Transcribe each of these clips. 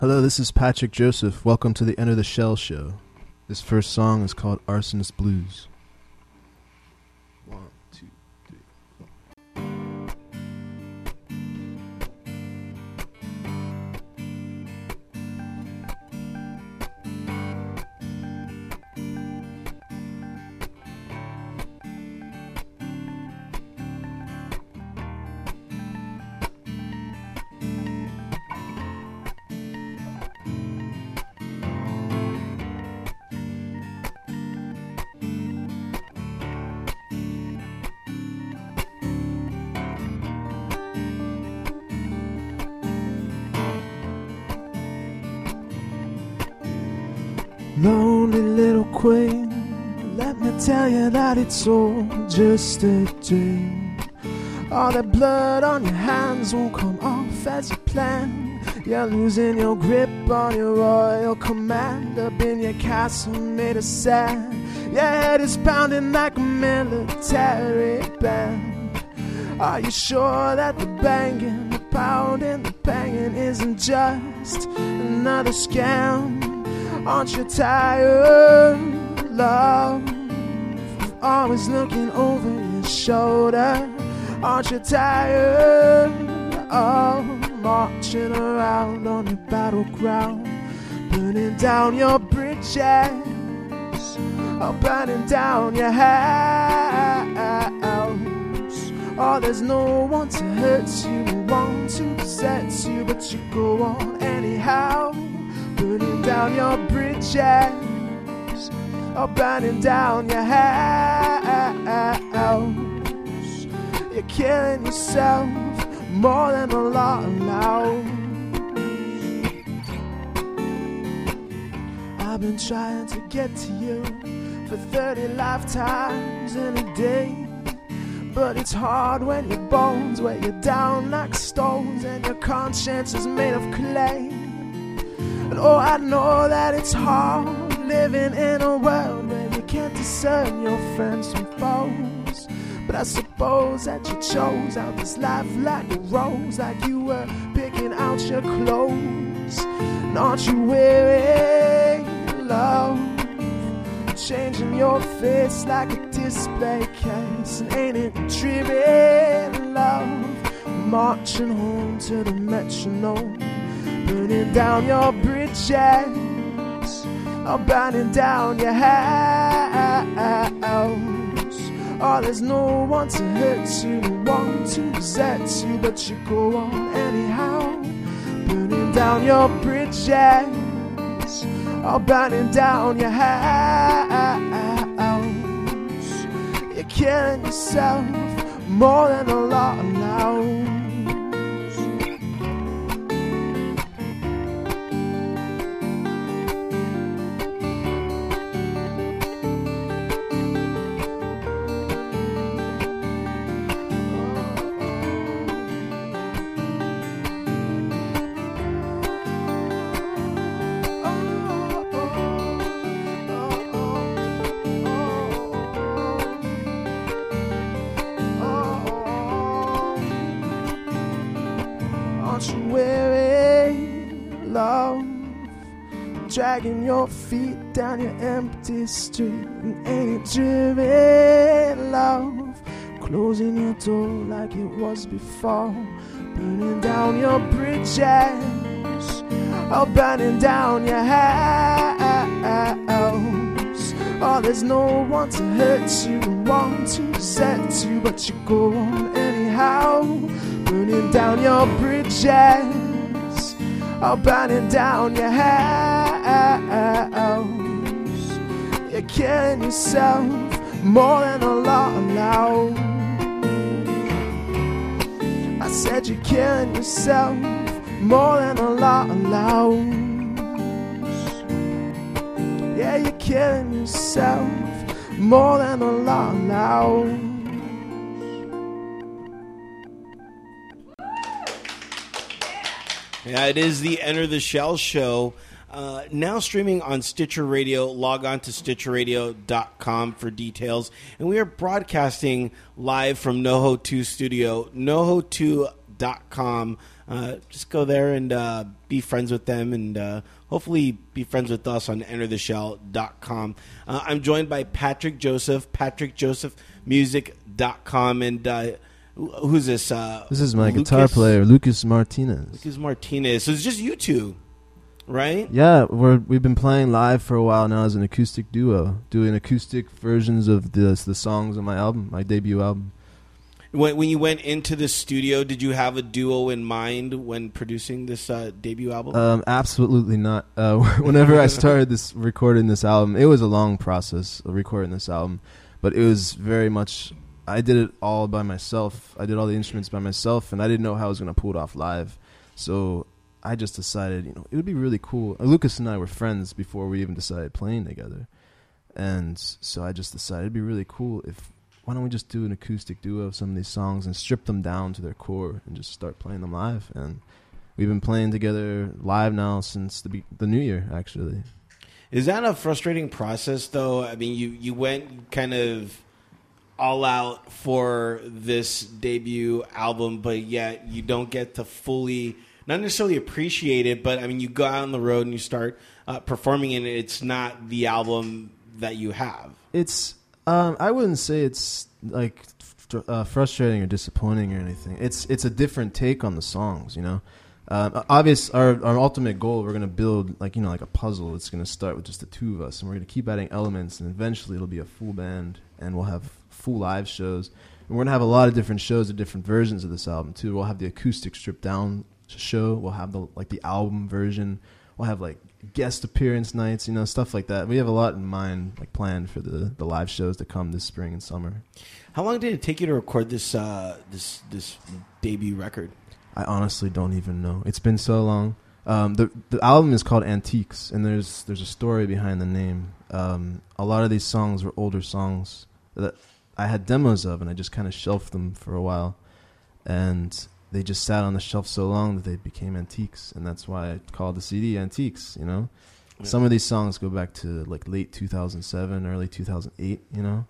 Hello, this is Patrick Joseph. Welcome to the Enter the Shell show. This first song is called Arsonist Blues. 1, 2, 3, 4. Lonely little queen, let me tell you that it's all just a dream. All that blood on your hands won't come off as you plan. You're losing your grip on your royal command. Up in your castle made of sand, your head is pounding like a military band. Are you sure that the banging, the pounding, the banging isn't just another scam? Aren't you tired, love, of always looking over your shoulder? Aren't you tired of marching around on your battleground, burning down your bridges, or burning down your house? Oh, there's no one to hurt you, no one to upset you, but you go on anyhow. Burning down your bridges, or burning down your house. You're killing yourself more than a law allows. I've been trying to get to you for 30 lifetimes in a day, but it's hard when your bones weigh you down like stones and your conscience is made of clay. And oh, I know that it's hard living in a world where you can't discern your friends from foes. But I suppose that you chose out this life like a rose, like you were picking out your clothes. And aren't you weary, love, changing your face like a display case? And ain't it trivial, love, marching home to the metronome? Burning down your bridges, or burning down your house. Oh, there's no one to hurt you, no one to upset you, but you go on anyhow. Burning down your bridges, or burning down your house. You're killing yourself more than a law allows. Dragging your feet down your empty street, and ain't it driven, love, closing your door like it was before. Burning down your bridges, or burning down your house. Oh, there's no one to hurt you, no one to upset you, but you go on anyhow. Burning down your bridges, or burning down your house. You're killing yourself more than a law allows. I said you're killing yourself more than a law allows. Yeah, you're killing yourself more than a law allows. Yeah, it is the Enter the Shell show. Now streaming on Stitcher Radio. Log on to StitcherRadio.com for details. And we are broadcasting live from NoHo 2 Studio. NoHo2.com just go there and be friends with them, and hopefully be friends with us on entertheshell.com. I'm joined by Patrick Joseph, patrickjosephmusic.com, and who's this? This is my guitar player, Lucas Martinez. So it's just you two, right? Yeah, we've been playing live for a while now as an acoustic duo, doing acoustic versions of the songs on my album, my debut album. When you went into the studio, did you have a duo in mind when producing this debut album? Absolutely not. Whenever I started recording this album, it was a long process of recording this album, but it was very much, I did it all by myself. I did all the instruments by myself, and I didn't know how I was going to pull it off live. So I just decided, it would be really cool. Lucas and I were friends before we even decided playing together. And so I just decided it'd be really cool why don't we just do an acoustic duo of some of these songs and strip them down to their core and just start playing them live. And we've been playing together live now since the new year, actually. Is that a frustrating process, though? I mean, you went kind of all out for this debut album, but yet you don't get to fully, not necessarily appreciate it, but I mean, you go out on the road and you start performing, and it's not the album that you have. It's I wouldn't say it's like frustrating or disappointing or anything. It's a different take on the songs, Obvious, our ultimate goal, we're gonna build like a puzzle. It's gonna start with just the two of us, and we're gonna keep adding elements, and eventually it'll be a full band, and we'll have full live shows. And we're gonna have a lot of different shows of different versions of this album too. We'll have the acoustic stripped down show. We'll have the album version. We'll have guest appearance nights, stuff like that. We have a lot in mind, planned for the live shows to come this spring and summer. How long did it take you to record this this debut record? I honestly don't even know. It's been so long. The album is called Antiques, and there's a story behind the name. A lot of these songs were older songs that I had demos of, and I just kind of shelved them for a while, and they just sat on the shelf so long that they became antiques, and that's why I called the CD Antiques. Yeah. Some of these songs go back to late 2007, early 2008.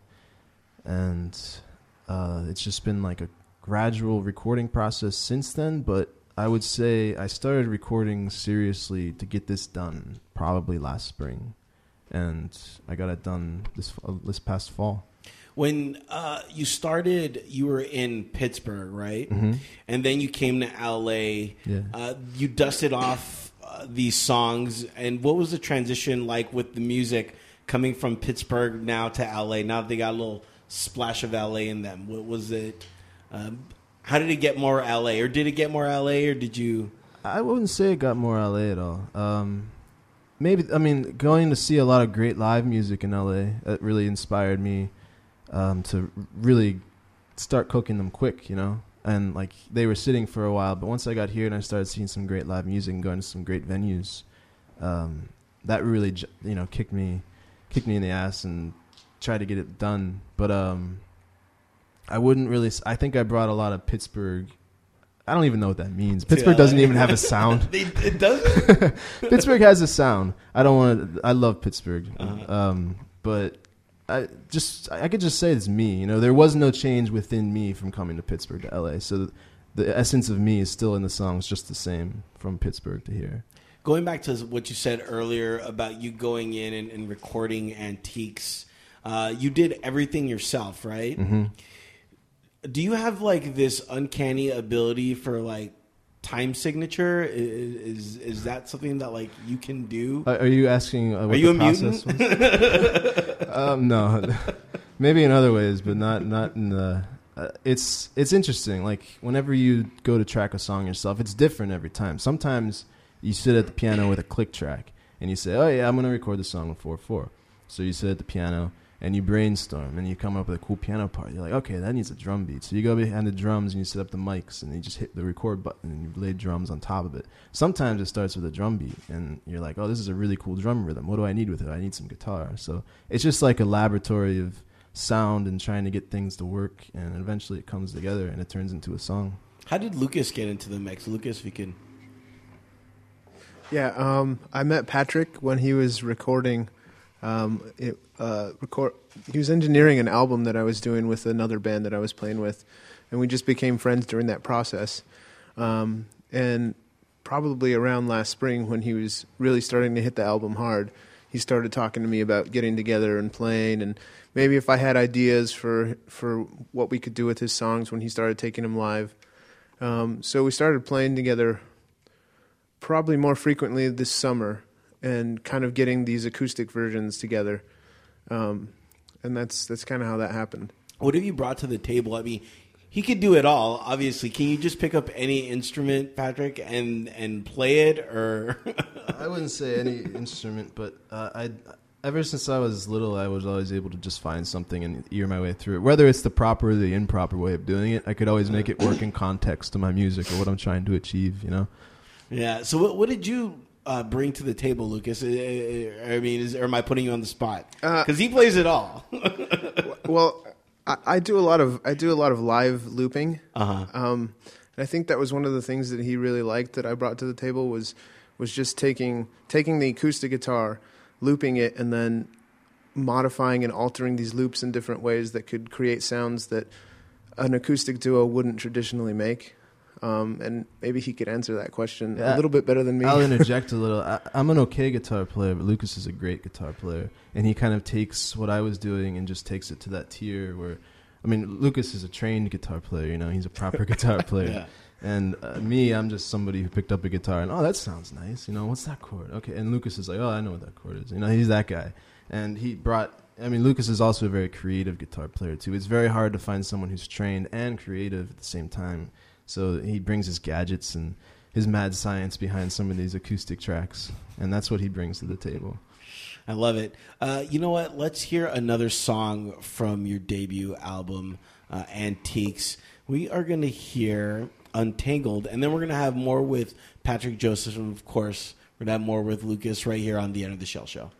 And it's just been a gradual recording process since then. But I would say I started recording seriously to get this done probably last spring, and I got it done this past fall. When you started, you were in Pittsburgh, right? Mm-hmm. And then you came to L.A. Yeah. You dusted off these songs. And what was the transition like with the music coming from Pittsburgh now to L.A., now that they got a little splash of L.A. in them? What was it? How did it get more L.A.? Or did it get more L.A., or did you... I wouldn't say it got more L.A. at all. Going to see a lot of great live music in L.A., that really inspired me to really start cooking them quick, and they were sitting for a while, but once I got here and I started seeing some great live music and going to some great venues, that really kicked me in the ass and tried to get it done. But I wouldn't really. I think I brought a lot of Pittsburgh. I don't even know what that means. Pittsburgh doesn't even have a sound. It doesn't. Pittsburgh has a sound. I love Pittsburgh, but I could just say it's me. There was no change within me from coming to Pittsburgh to LA. So the essence of me is still in the songs, just the same from Pittsburgh to here. Going back to what you said earlier about you going in and recording Antiques, you did everything yourself, right? Mm-hmm. Do you have this uncanny ability for time signature? Is that something that you can do? Are you asking what are you the a process mutant? was? No, maybe in other ways, but not in the. It's interesting. Whenever you go to track a song yourself, it's different every time. Sometimes you sit at the piano with a click track and you say, "Oh yeah, I'm going to record the song with 4/4." So you sit at the piano and you brainstorm and you come up with a cool piano part. You're like, okay, that needs a drum beat. So you go behind the drums and you set up the mics and you just hit the record button and you lay drums on top of it. Sometimes it starts with a drum beat and you're like, oh, this is a really cool drum rhythm. What do I need with it? I need some guitar. So it's just like a laboratory of sound and trying to get things to work, and eventually it comes together and it turns into a song. How did Lucas get into the mix? Lucas, if you can. Yeah, I met Patrick when he was recording. He was engineering an album that I was doing with another band that I was playing with, and we just became friends during that process. And probably around last spring when he was really starting to hit the album hard, he started talking to me about getting together and playing, and maybe if I had ideas for what we could do with his songs when he started taking them live. So we started playing together probably more frequently this summer and kind of getting these acoustic versions together. And that's kind of how that happened. What have you brought to the table? I mean, he could do it all, obviously. Can you just pick up any instrument, Patrick, and play it? Or I wouldn't say any instrument, but ever since I was little, I was always able to just find something and ear my way through it. Whether it's the proper or the improper way of doing it, I could always make it work in context to my music or what I'm trying to achieve, you know? Yeah. So what did you bring to the table, Lucas? I mean, or am I putting you on the spot? Because he plays it all. Well, I do a lot of live looping. Uh-huh. And I think that was one of the things that he really liked that I brought to the table was just taking the acoustic guitar, looping it, and then modifying and altering these loops in different ways that could create sounds that an acoustic duo wouldn't traditionally make. And maybe he could answer that question a little bit better than me. I'll interject a little. I'm an okay guitar player, but Lucas is a great guitar player. And he kind of takes what I was doing and just takes it to that tier where, I mean, Lucas is a trained guitar player, you know, he's a proper guitar player. Yeah. And me, I'm just somebody who picked up a guitar and, oh, that sounds nice. You know, what's that chord? Okay. And Lucas is like, oh, I know what that chord is. You know, he's that guy. And Lucas is also a very creative guitar player, too. It's very hard to find someone who's trained and creative at the same time. So he brings his gadgets and his mad science behind some of these acoustic tracks, and that's what he brings to the table. I love it. You know what? Let's hear another song from your debut album, Antiques. We are going to hear Untangled, and then we're going to have more with Patrick Joseph, and of course, we're going to have more with Lucas right here on the End of the Shell Show.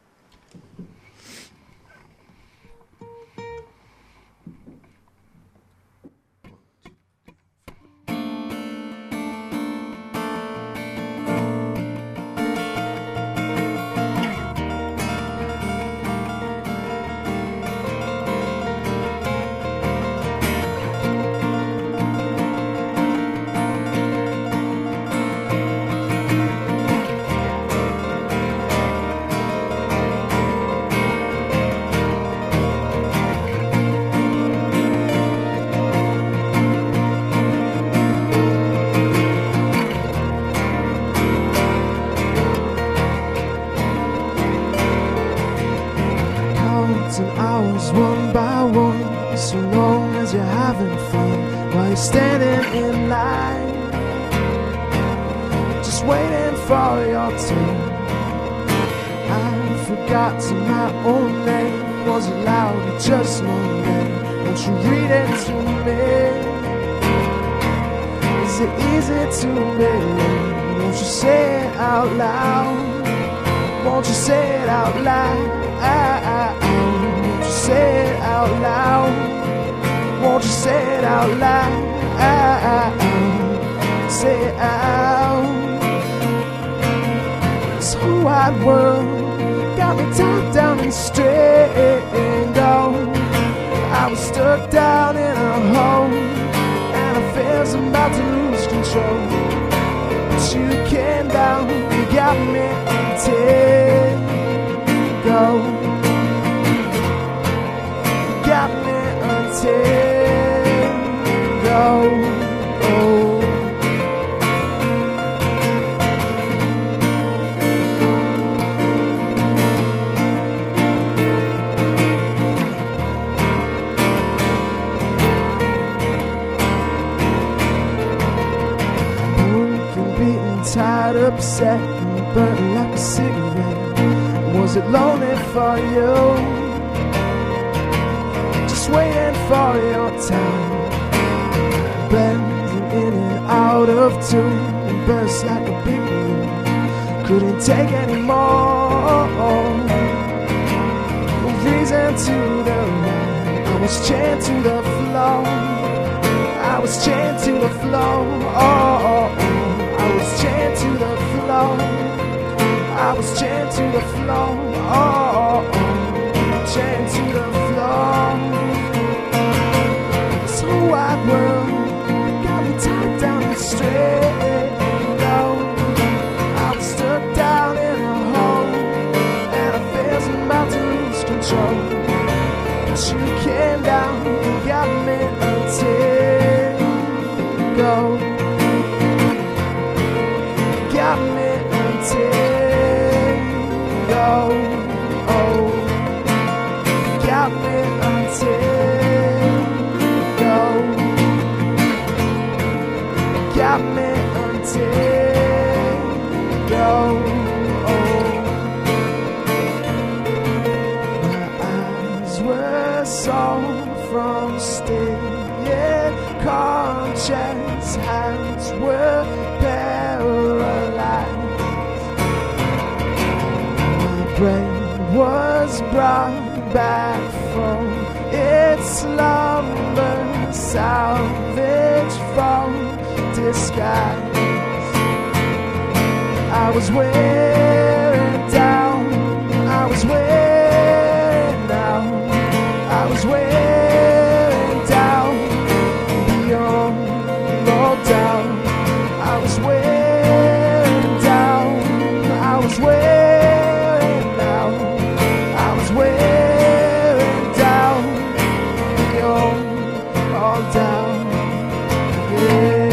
One by one, so long as you're having fun while you're standing in line, just waiting for your turn. I forgot my own name, was it loud or just one name? Won't you read it to me? Is it easy to believe? Won't you say it out loud? Won't you say it out loud? Say it out loud. Won't you say it out loud? Say it out. This whole wide world got me tied down and strangled. I was stuck down in a hole, and I felt I'm about to lose control. But you came down, you got me untangled. Got me untangled. Broken, beaten, tired, upset, and burning like a cigarette. Was it lonely for you? Waiting for your time, blending in and out of tune, and burst like a big balloon. Couldn't take any more. No reason to the right. I was chained to the floor. I was chained to the floor. I was chained to the floor. I was chained to the floor. Chained to the floor. Wide world got me tied down and straight. show. But you came down and got me until go. Got me until go. Oh, got me until go. Got me until go. Song from staying conscious, hands were paralyzed. My brain was brought back from its slumber, salvaged from disguise. I was wearing down, I was wearing down, I was wearing down, beyond all doubt. I was wearing down, I was wearing down, I was wearing down, beyond all doubt. Yeah.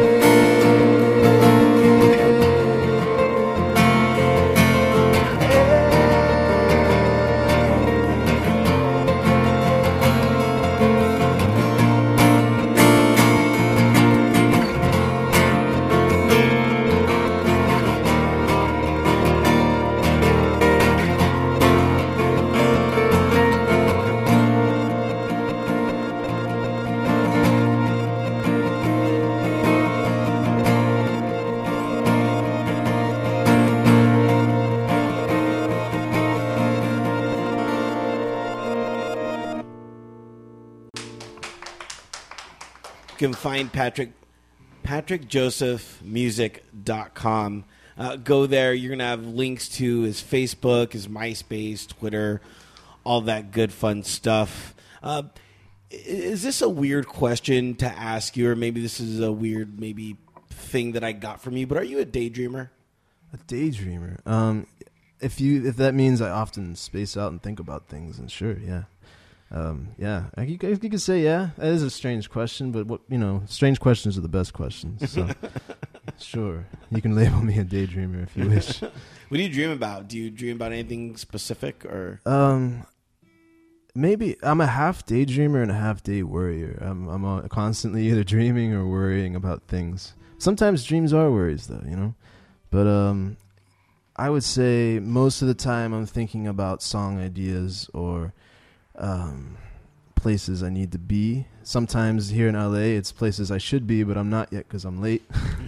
You can find Patrick, patrickjosephmusic.com. Go there. You're going to have links to his Facebook, his MySpace, Twitter, all that good fun stuff. Is this a weird question to ask you, or maybe this is a weird thing that I got from you, but are you a daydreamer? A daydreamer? If that means I often space out and think about things, then sure, yeah. Yeah, you could say yeah. That is a strange question, but strange questions are the best questions. So, sure, you can label me a daydreamer if you wish. What do you dream about? Do you dream about anything specific, or? Maybe I'm a half daydreamer and a half day worrier. I'm constantly either dreaming or worrying about things. Sometimes dreams are worries, though, But I would say most of the time I'm thinking about song ideas or places I need to be. Sometimes here in LA, it's places I should be, but I'm not yet because I'm late.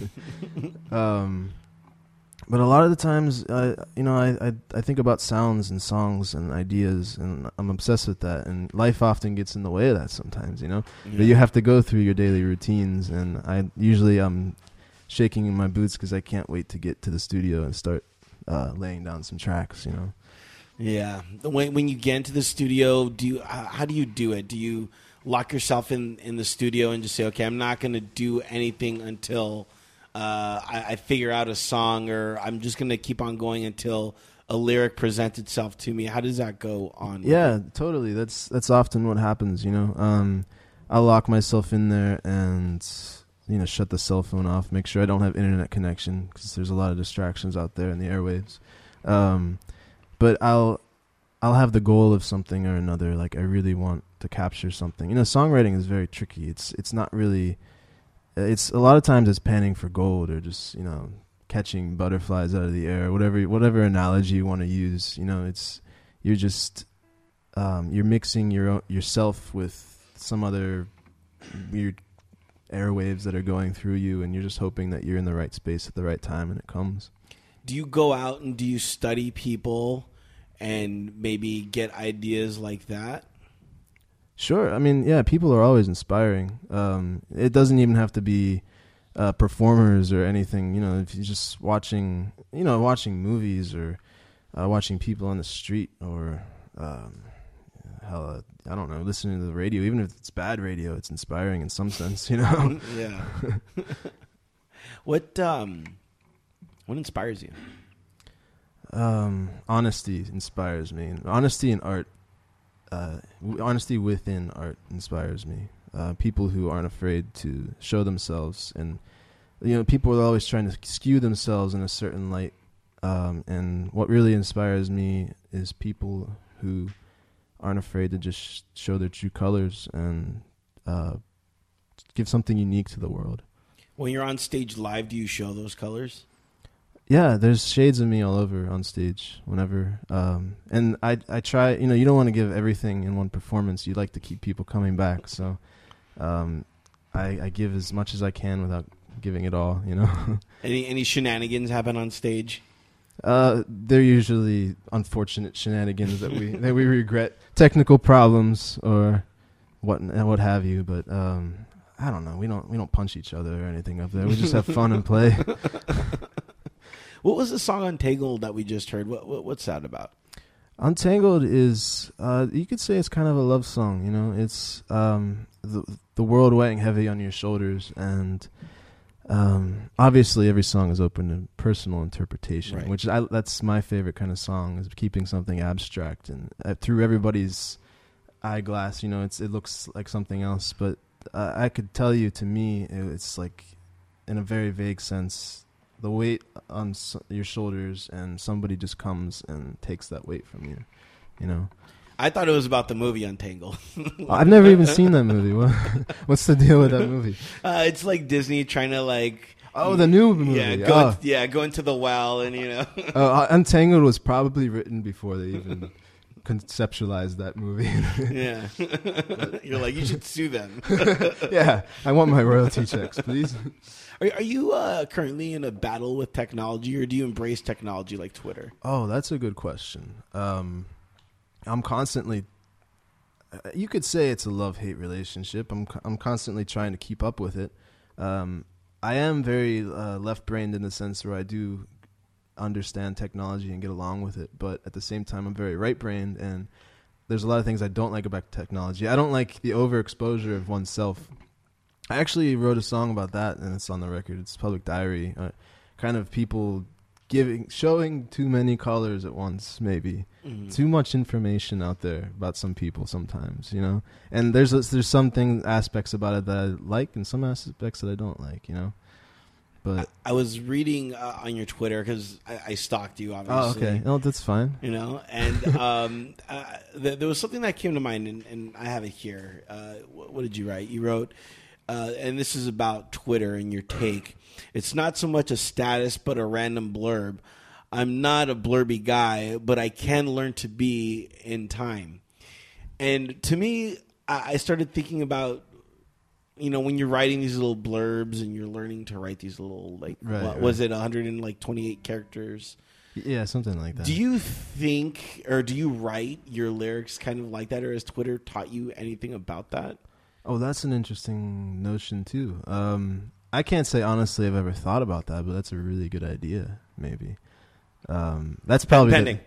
But a lot of the times, I think about sounds and songs and ideas, and I'm obsessed with that. And life often gets in the way of that sometimes, Yeah. But you have to go through your daily routines, and I'm shaking in my boots because I can't wait to get to the studio and start laying down some tracks, Yeah. When you get into the studio, how do you do it? Do you lock yourself in the studio and just say, okay, I'm not going to do anything until I figure out a song, or I'm just going to keep on going until a lyric presents itself to me? How does that go on? Yeah, totally. That's often what happens, I'll lock myself in there and, shut the cell phone off, make sure I don't have internet connection because there's a lot of distractions out there in the airwaves. But I'll have the goal of something or another. Like I really want to capture something. Songwriting is very tricky. It's not really. It's a lot of times it's panning for gold or just catching butterflies out of the air. Whatever analogy you want to use. You're just you're mixing yourself with some other weird airwaves that are going through you, and you're just hoping that you're in the right space at the right time and it comes. Do you go out and do you study people and maybe get ideas like that? Sure. I mean, yeah, people are always inspiring. It doesn't even have to be performers or anything. If you're just watching movies or watching people on the street or, I don't know, listening to the radio. Even if it's bad radio, it's inspiring in some sense, Yeah. What inspires you? Honesty inspires me. Honesty in art honesty within art inspires me. People who aren't afraid to show themselves, and people are always trying to skew themselves in a certain light. And what really inspires me is people who aren't afraid to just show their true colors and give something unique to the world. When you're on stage live, do you show those colors? Yeah, there's shades of me all over on stage whenever. And I try, you don't want to give everything in one performance. You like to keep people coming back. So I give as much as I can without giving it all, Any shenanigans happen on stage? They're usually unfortunate shenanigans that we regret, technical problems or what have you. But I don't know. We don't punch each other or anything up there. We just have fun and play. What was the song Untangled that we just heard? What's that about? Untangled is you could say it's kind of a love song. It's the world weighing heavy on your shoulders, and obviously every song is open to personal interpretation, right. which that's my favorite kind of song, is keeping something abstract and through everybody's eyeglass. It looks like something else, but I could tell you, to me, it's like, in a very vague sense, the weight on your shoulders, and somebody just comes and takes that weight from you. I thought it was about the movie Untangled. I've never even seen that movie. What's the deal with that movie? It's like Disney trying to the new movie. Go into the well, and Untangled was probably written before they even conceptualized that movie. Yeah. You're like, you should sue them. Yeah, I want my royalty checks, please. Are you currently in a battle with technology, or do you embrace technology like Twitter? Oh, that's a good question. I'm constantly, you could say it's a love-hate relationship. I'm constantly trying to keep up with it. I am very left-brained in the sense where I do understand technology and get along with it, but at the same time I'm very right-brained, and there's a lot of things I don't like about technology. I don't like the overexposure of oneself. I actually wrote a song about that, and it's on the record. It's Public Diary. Kind of people showing too many colors at once, maybe. Mm-hmm. Too much information out there about some people sometimes, And there's some aspects about it that I like, and some aspects that I don't like, But I was reading on your Twitter, because I stalked you, obviously. Oh, okay. No, that's fine. And there was something that came to mind, and I have it here. What did you write? You wrote, and this is about Twitter and your take. It's not so much a status, but a random blurb. I'm not a blurby guy, but I can learn to be in time. And to me, I started thinking about, when you're writing these little blurbs and you're learning to write these little, was it 128 characters? Yeah, something like that. Do you think, or do you write your lyrics kind of like that, or has Twitter taught you anything about that? Oh, that's an interesting notion, too. I can't say honestly I've ever thought about that, but that's a really good idea, maybe. That's probably pending.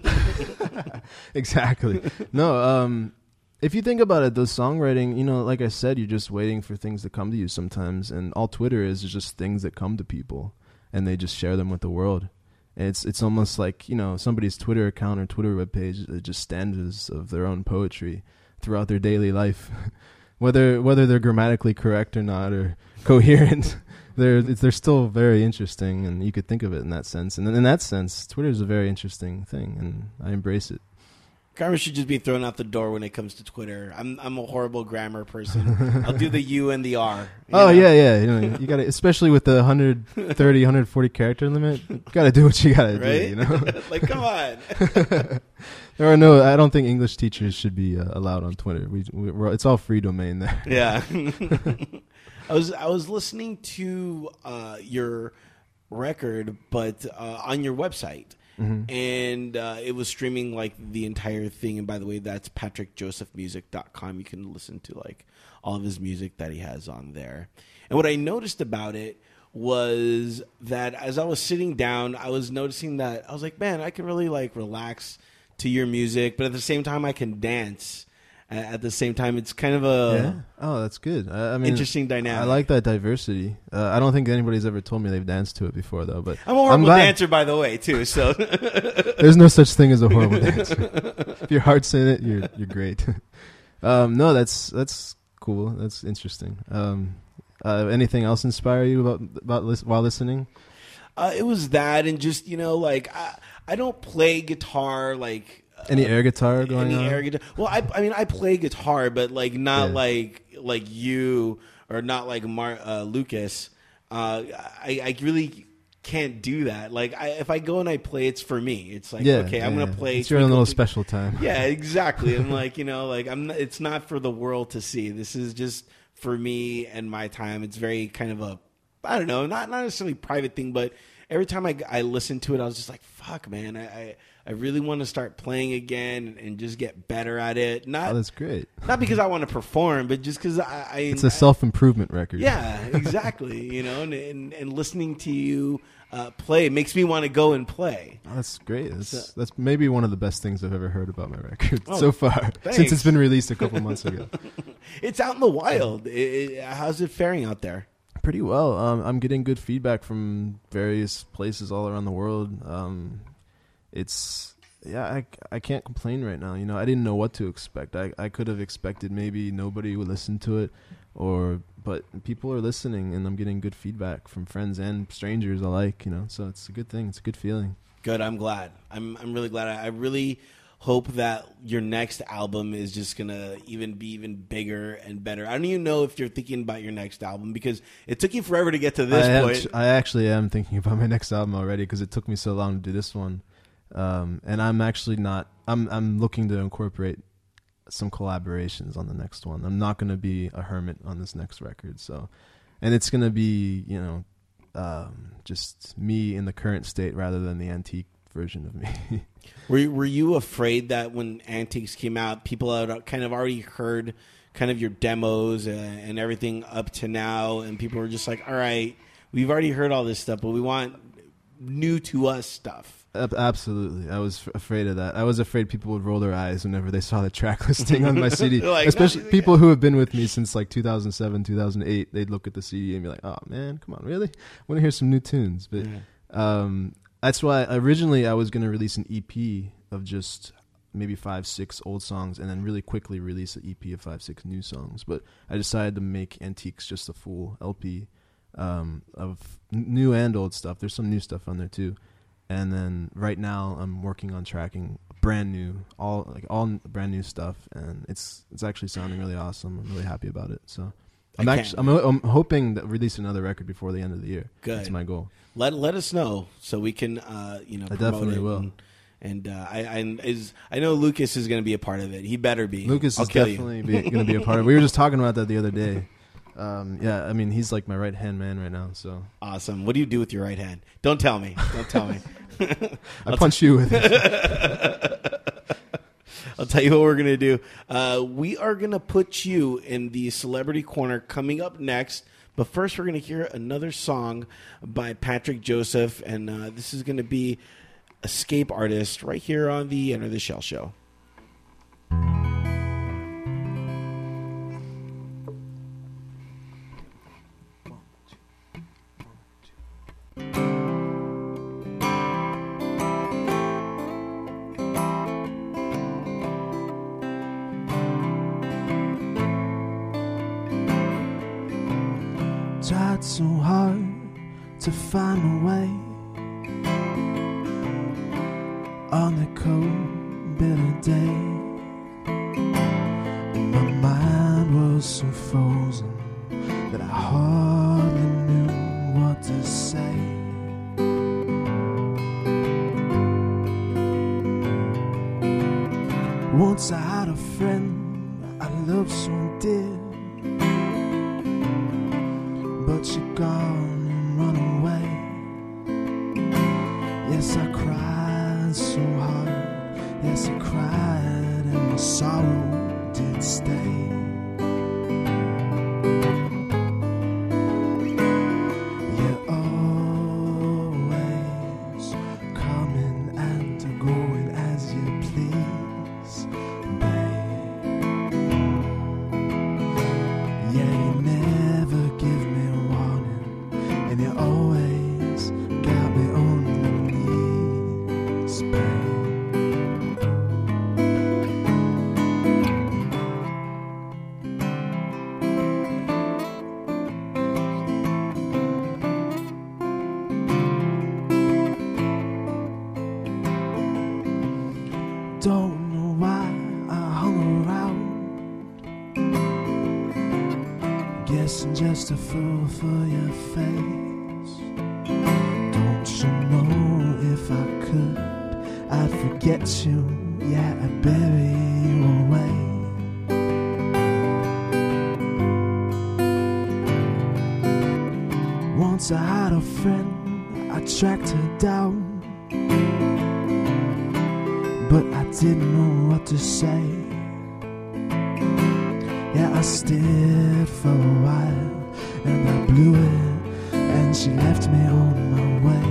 Exactly. No, if you think about it, those songwriting, like I said, you're just waiting for things to come to you sometimes, and all Twitter is just things that come to people, and they just share them with the world. And it's almost like, somebody's Twitter account or Twitter webpage, just stanzas of their own poetry throughout their daily life. Whether they're grammatically correct or not, or coherent, they're still very interesting, and you could think of it in that sense. And in that sense, Twitter is a very interesting thing, and I embrace it. Grammar should just be thrown out the door when it comes to Twitter. I'm a horrible grammar person. I'll do the U and the R. Yeah. You got to, especially with the 130, 140 character limit. You got to do what you got to do. Like, come on. I don't think English teachers should be allowed on Twitter. It's all free domain there. Yeah. I was listening to your record, but on your website. Mm-hmm. And it was streaming the entire thing. And by the way, that's patrickjosephmusic.com. You can listen to all of his music that he has on there. And what I noticed about it was that as I was sitting down, I was noticing that I was like, man, I can really relax to your music, but at the same time I can dance. at the same time. It's kind of a Oh, that's good. I mean, interesting dynamic. I like that diversity. I don't think anybody's ever told me they've danced to it before, though. But I'm a horrible dancer, by the way, too. So there's no such thing as a horrible dancer. If your heart's in it, you're great. No, that's cool. That's interesting. Anything else inspire you while listening? It was that, and just like I don't play guitar like. Any air guitar going on? Air guitar. Well, I mean, I play guitar, but like not like you or not like Lucas. I really can't do that. Like, if I go and I play, it's for me. It's like, okay, I'm gonna play. It's your own little special time. Yeah, exactly. And like like it's not for the world to see. This is just for me and my time. It's very kind of a, I don't know, not necessarily private thing, but every time I listened to it, I was just like, fuck, man, I really want to start playing again and just get better at it. That's great. Not because I want to perform, but just because it's a self-improvement record. Yeah, exactly. And listening to you play makes me want to go and play. Oh, that's great. That's maybe one of the best things I've ever heard about my record so far, since it's been released a couple months ago. It's out in the wild. How's it faring out there? Pretty well. I'm getting good feedback from various places all around the world. I can't complain right now. I didn't know what to expect. I could have expected maybe nobody would listen to it, but people are listening, and I'm getting good feedback from friends and strangers alike. So it's a good thing. It's a good feeling. Good. I'm glad. I'm really glad. I really hope that your next album is just gonna be even bigger and better. I don't even know if you're thinking about your next album, because it took you forever to get to this point. I actually am thinking about my next album already, because it took me so long to do this one. And I'm actually not. I'm looking to incorporate some collaborations on the next one. I'm not going to be a hermit on this next record. So, and it's going to be just me in the current state rather than the antique version of me. Were you afraid that when Antiques came out, people had kind of already heard kind of your demos and everything up to now, and people were just like, all right, we've already heard all this stuff, but we want new to us stuff? Absolutely. I was afraid of that. I was afraid people would roll their eyes whenever they saw the track listing on my CD. Like, especially people who have been with me since like 2007, 2008. They'd look at the CD and be like, oh, man, come on, really? I want to hear some new tunes. But that's why originally I was going to release an EP of just maybe 5-6 old songs and then really quickly release an EP of 5-6 new songs. But I decided to make Antiques just a full LP of new and old stuff. There's some new stuff on there, too. And then right now I'm working on tracking brand new, all brand new stuff, and it's actually sounding really awesome. I'm really happy about it. So I'm hoping that release another record before the end of the year. Good. That's my goal. Let us know so we can I definitely will. And I know Lucas is going to be a part of it. He better be. Lucas is definitely going to be a part of it. We were just talking about that the other day. I mean, he's like my right-hand man right now, so. Awesome. What do you do with your right hand? Don't tell me. I punch you with it. I'll tell you what we're going to do. We are going to put you in the Celebrity Corner coming up next. But first, we're going to hear another song by Patrick Joseph, and this is going to be Escape Artist right here on the Enter the Shell Show. Tried so hard to find a way on the cold, bitter day. My mind was so frozen that I hardly knew what to say. Once I had a friend I loved so dear, but she gone and run away. Yes, I cried so hard. Yes, I cried, and my sorrow did stay. You're always coming and going as you please, babe. don't know why I hung around. Guessing just a fool for your face. Don't you know if I could, I'd forget you. Yeah, I'd bury you away. Once I had a friend, I tracked her down, but I didn't know what to say. Yeah, I stared for a while, and I blew it, and she left me on my way.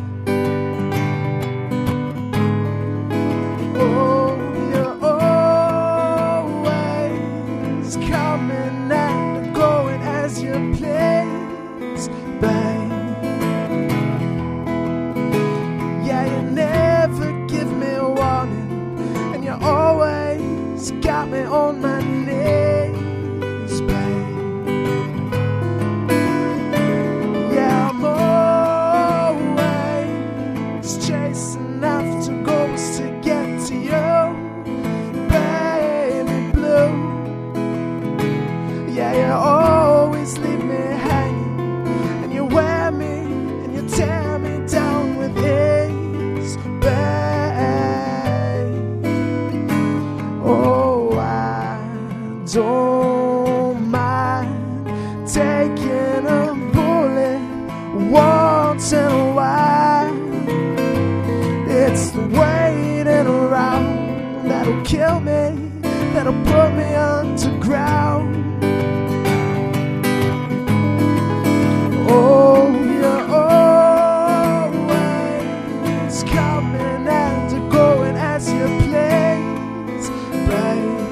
Oh, you're always coming and going as you please, babe. Yeah, you never give me a warning, and you always got me on my knees, babe. Yeah, I'm always chasing after goals to get to you, baby blue. Yeah, you always leave me hanging, and you wear me, and you tear me down with ease, babe. Oh, I don't mind taking a bullet once in a while. It's the waiting around that'll kill me, that'll put me underground. Oh, you're always coming and going as you please, babe.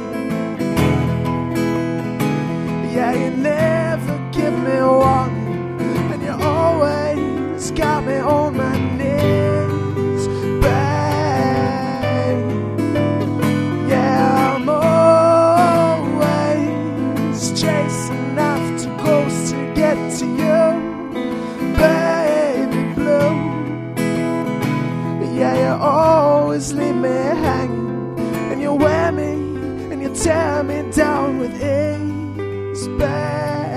Yeah, you never give me a warning, and you always got me on my knees, babe. Yeah, I'm always chasing after ghosts to get to you, baby blue. Yeah, you always leave me hanging, and you wear me, and you tear me down with ease, babe.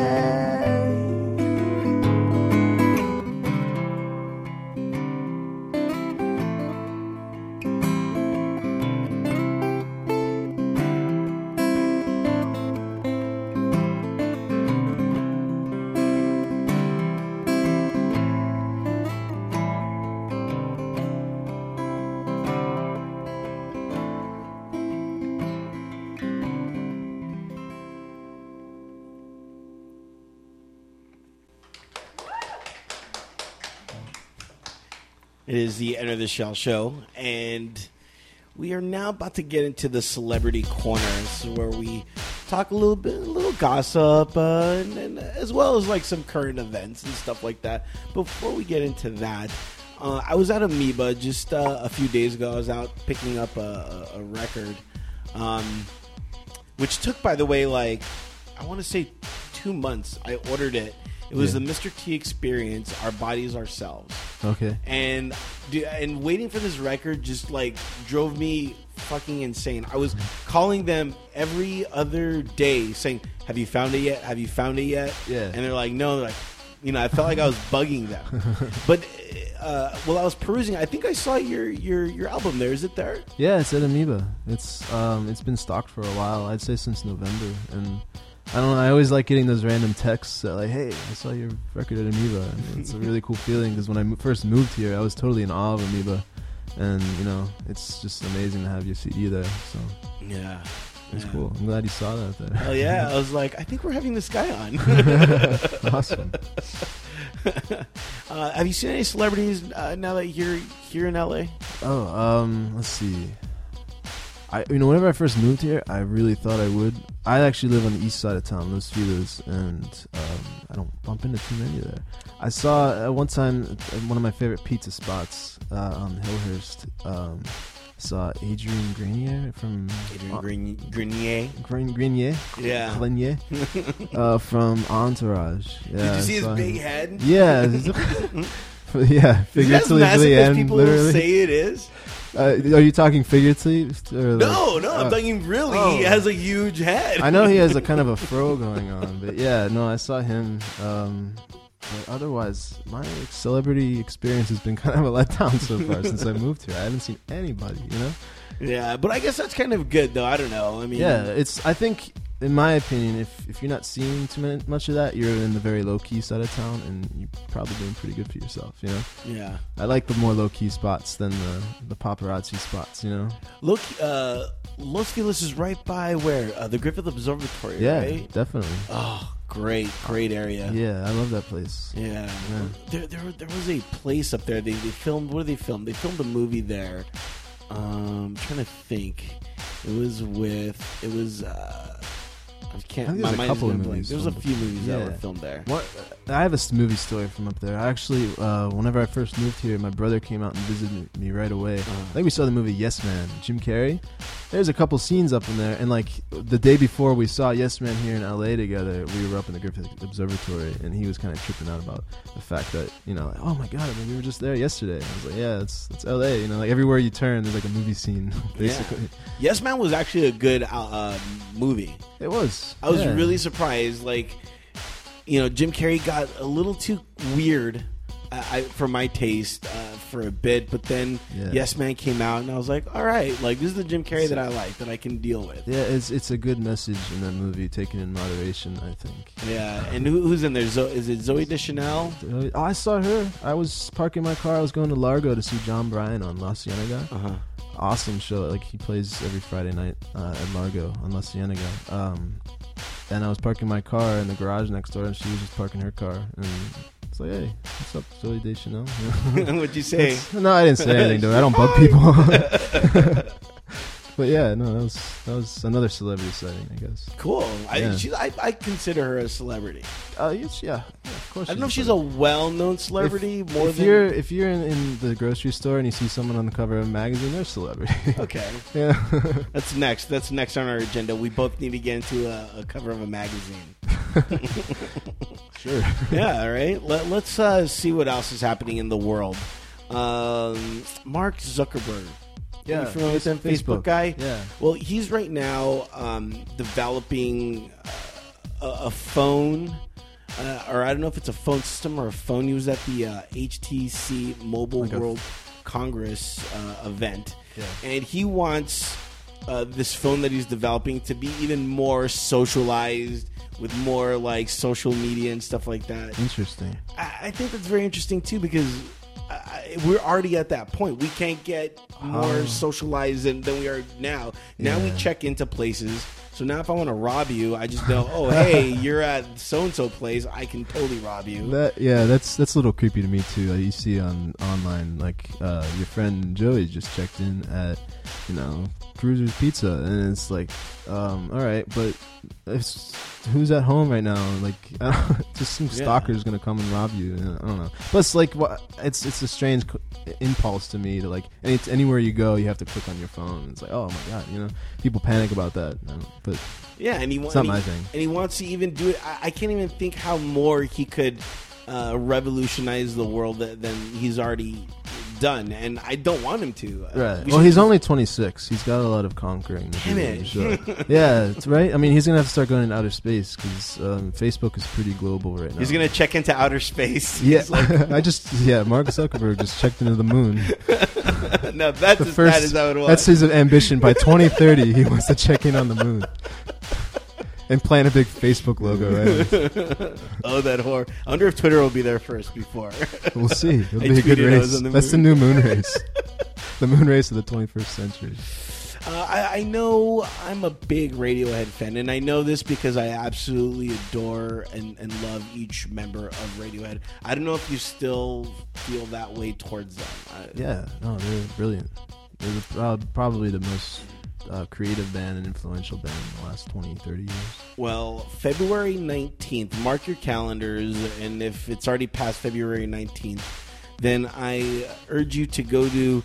It is the Enter the Shell show, and we are now about to get into the celebrity corners, where we talk a little gossip, and as well as like some current events and stuff like that. Before we get into that, I was at Amoeba just a few days ago. I was out picking up a record, which took, by the way, like I want to say 2 months. I ordered it. It was the Mr. T Experience, Our Bodies Ourselves. Okay. And waiting for this record just like drove me fucking insane. I was calling them every other day saying, "Have you found it yet? Have you found it yet?" Yeah. And they're like, "No." They're like, I felt like I was bugging them. But while I was perusing, I think I saw your album there. Is it there? Yeah, it's at Amoeba. It's been stocked for a while. I'd say since November, and I don't know. I always like getting those random texts that like, "Hey, I saw your record at Amoeba." And it's a really cool feeling because when I first moved here, I was totally in awe of Amoeba, and it's just amazing to have your CD there. So Yeah. it's cool. I'm glad you saw that there. Hell yeah! I was like, I think we're having this guy on. Awesome. Have you seen any celebrities now that you're here in LA? Oh, let's see. Whenever I first moved here, I really thought I would. I actually live on the east side of town, Los Feliz, and I don't bump into too many there. I saw one time one of my favorite pizza spots on Hillhurst. Saw Adrian Grenier from Grenier. Grenier. Yeah. Grenier. From Entourage. Yeah, Did you see his big head? Yeah. Yeah, Is that as massive figuratively as and people literally. say it is? Are you talking figuratively? Or No, I'm talking really. He has a huge head. I know he has a kind of a fro going on, but yeah, no, I saw him. But otherwise, my celebrity experience has been kind of a letdown so far since I moved here. I haven't seen anybody, you know? Yeah, but I guess that's kind of good, though. I don't know. I mean, yeah, I think, in my opinion, if you're not seeing too much of that, you're in the very low-key side of town, and you're probably doing pretty good for yourself, you know? Yeah. I like the more low-key spots than the paparazzi spots, you know? Los Feliz is right by where? The Griffith Observatory, Yeah, right? definitely. Oh, great area. Yeah, I love that place. Yeah. There was a place up there. They filmed. What did they film? They filmed a movie there. I'm trying to think. It was. I can't. I think My there's a mind couple is of going blank. movies There was a filmed few movies that Yeah. were filmed there. I have a movie story from up there. I actually, whenever I first moved here, my brother came out and visited me right away. I think we saw the movie Yes Man, Jim Carrey. There's a couple scenes up in there, and like the day before we saw Yes Man here in LA together, we were up in the Griffith Observatory, and he was kind of tripping out about the fact that, you know, like, oh my god, I mean, we were just there yesterday. I was like, yeah, it's LA, you know, like everywhere you turn, there's like a movie scene, basically. Yeah. Yes Man was actually a good movie. It was. I was really surprised. Like, you know, Jim Carrey got a little too weird for my taste for a bit, but then Yes Man came out, and I was like, all right, like this is the Jim Carrey that I like, that I can deal with. Yeah, it's a good message in that movie, taken in moderation, I think. Yeah, and who's in there? Is it Zooey Deschanel? Oh, I saw her. I was parking my car. I was going to Largo to see John Bryan on La Cienega. Awesome show. Like, he plays every Friday night at Largo on La Cienega. And I was parking my car in the garage next door, and she was just parking her car. And it's like, hey, what's up, Zooey Deschanel? What'd you say? No, I didn't say anything to her. I don't bug people. But yeah, no, that was another celebrity sighting, I guess. Cool. Yeah. I consider her a celebrity. Yes, yeah, of course. I don't know if she's a well-known celebrity. If you're in the grocery store and you see someone on the cover of a magazine, they're a celebrity. Okay. Yeah. That's next on our agenda. We both need to get into a cover of a magazine. Sure. Yeah, all right. Let's see what else is happening in the world. Mark Zuckerberg. Yeah, you familiar with him? Facebook guy? Yeah. Well, he's right now developing a phone, or I don't know if it's a phone system or a phone. He was at the HTC Mobile World Congress event, and he wants this phone that he's developing to be even more socialized, with more like social media and stuff like that. Interesting. I think that's very interesting too, because we're already at that point. We can't get more socialized than we are now. Now we check into places. So now if I want to rob you, I just know, oh, hey, you're at so-and-so place. I can totally rob you. That's a little creepy to me, too. You see online, like, your friend Joey just checked in at, Cruiser's Pizza. And it's like, all right, but who's at home right now? Like, just some stalker's going to come and rob you. I don't know. Plus, like, it's a strange impulse to me to, like, anywhere you go, you have to click on your phone. It's like, oh, my God, people panic about that. But yeah, and it's not my thing. And he wants to even do it. I can't even think how more he could revolutionize the world than he's already done, and I don't want him to. Right. Well, he's only 26. He's got a lot of conquering to do. Damn it. Sure. Yeah, it's right. I mean, he's gonna have to start going into outer space because Facebook is pretty global right now. He's gonna check into outer space. Yeah, Mark Zuckerberg just checked into the moon. No, that is how it was. That's his ambition. By 2030, he wants to check in on the moon. And plant a big Facebook logo, right? Oh, that whore. I wonder if Twitter will be there first before. We'll see. It'll be a good race. That's the new moon race. The moon race of the 21st century. I know I'm a big Radiohead fan, and I know this because I absolutely adore and love each member of Radiohead. I don't know if you still feel that way towards them. No, they're brilliant. They're probably the most creative band and influential band in the last 20, 30 years. Well, February 19th, mark your calendars, and if it's already past February 19th, then I urge you to go to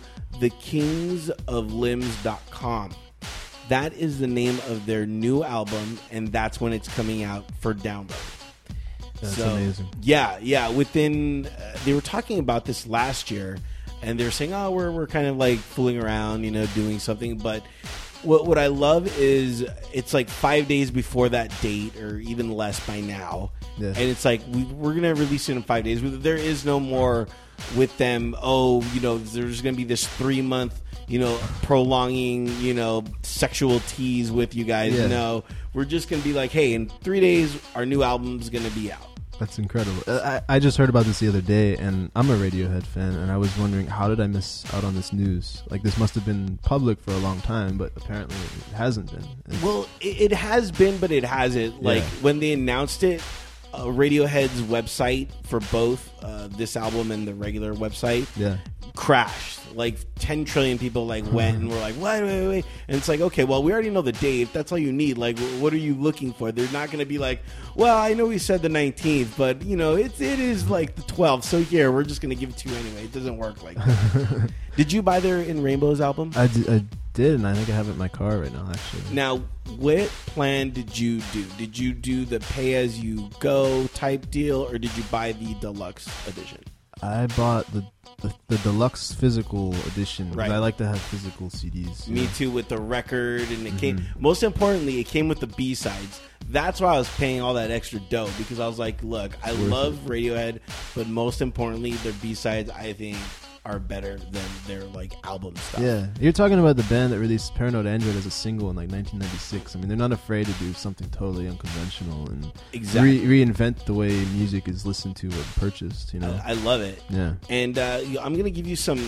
thekingsoflimbs.com. That is the name of their new album, and that's when it's coming out for download. That's amazing. Yeah. Within, they were talking about this last year. and they're saying, "Oh, we're kind of like fooling around, doing something." But what I love is it's like 5 days before that date, or even less by now, Yeah. and it's like we're gonna release it in 5 days. There is no more with them. Oh, there's gonna be this 3-month. Prolonging, sexual tease with you guys. Yeah. No, we're just going to be like, hey, in 3 days, our new album's going to be out. That's incredible. I just heard about this the other day, and I'm a Radiohead fan, and I was wondering, how did I miss out on this news? Like, this must have been public for a long time, but apparently it hasn't been. Well, it has been, but it hasn't. Like, when they announced it, Radiohead's website for both this album and the regular website crashed. Like 10 trillion people went and were like, wait. And it's like, okay, well, we already know the date. That's all you need. Like, what are you looking for? They're not going to be like, well, I know we said the 19th, but, it is like the 12th. So here, we're just going to give it to you anyway. It doesn't work like that. Did you buy their In Rainbows album? I did, and I think I have it in my car right now, actually. Now, what plan did you do? Did you do the pay-as-you-go type deal, or did you buy the deluxe edition? I bought the deluxe physical edition. Right. I like to have physical CDs. Me too, with the record, and it came. Most importantly, it came with the B-sides. That's why I was paying all that extra dough, because I was like, look, I love Radiohead, but most importantly, their B-sides, I think, are better than their album stuff. Yeah, you're talking about the band that released Paranoid Android as a single in 1996. I mean, they're not afraid to do something totally unconventional and reinvent the way music is listened to or purchased. I love it. Yeah, and I'm gonna give you some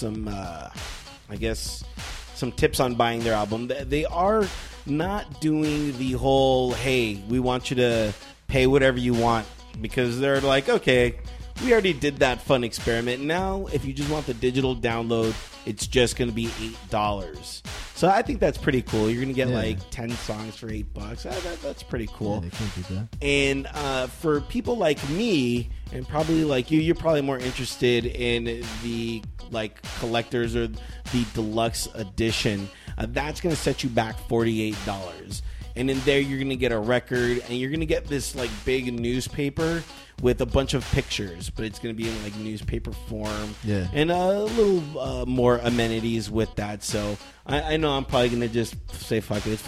I guess some tips on buying their album. They are not doing the whole, hey, we want you to pay whatever you want, because they're like, okay, we already did that fun experiment. Now, if you just want the digital download, it's just going to be $8. So I think that's pretty cool. You're going to get 10 songs for $8. That's pretty cool. Yeah, they can't beat that. And for people like me, and probably like you, you're probably more interested in the collectors or the deluxe edition. That's going to set you back $48. And in there, you're going to get a record, and you're going to get this big newspaper with a bunch of pictures, but it's going to be in newspaper form, and a little more amenities with that. So I know I'm probably going to just say fuck it. It's